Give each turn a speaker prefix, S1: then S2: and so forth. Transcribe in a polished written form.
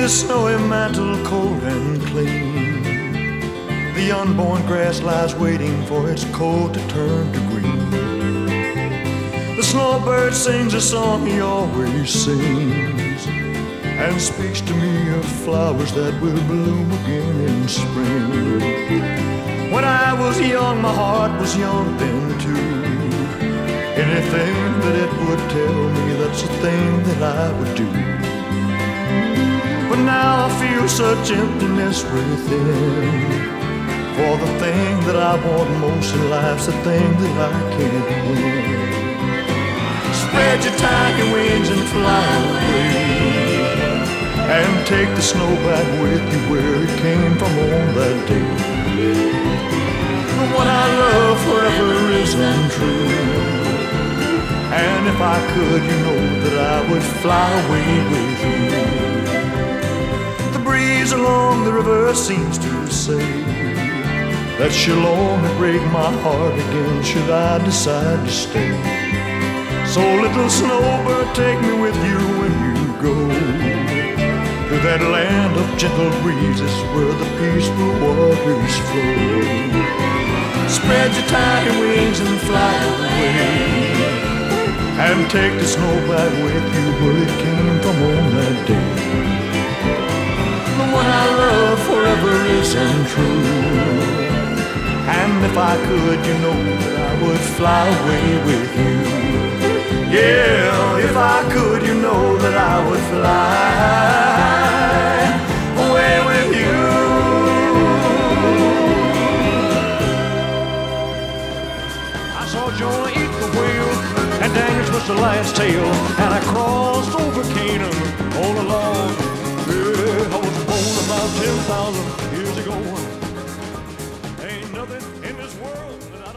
S1: this snowy mantle cold and clean, the unborn grass lies waiting for its coat to turn to green. The snowbird sings a song he always sings, and speaks to me of flowers that will bloom again in spring. When I was young, my heart was young then too. Anything that it would tell me, that's the thing that I would do. But now I feel such emptiness within, for the thing that I want most in life's the thing that I can't win. Spread your tiny wings and fly away, and take the snow back with you where it came from on that day. The one I love forever is untrue, and if I could, you know that I would fly away with you. The breeze along the river seems to say that she'll only break my heart again should I decide to stay. So little snowbird, take me with you when you go to that land of gentle breezes where the peaceful waters flow. Spread your tiny wings and fly away, and take the snow back with you where it came from on that day. The one I love forever is untrue, and if I could, you know that I would fly away with you. Yeah, if I could, you know that I would fly away with you. I saw Jonah eat the whale, and Daniel was the last tale, and I crossed over Canaan all along. Yeah, I was born about 10,000 years ago. Ain't nothing in this world that I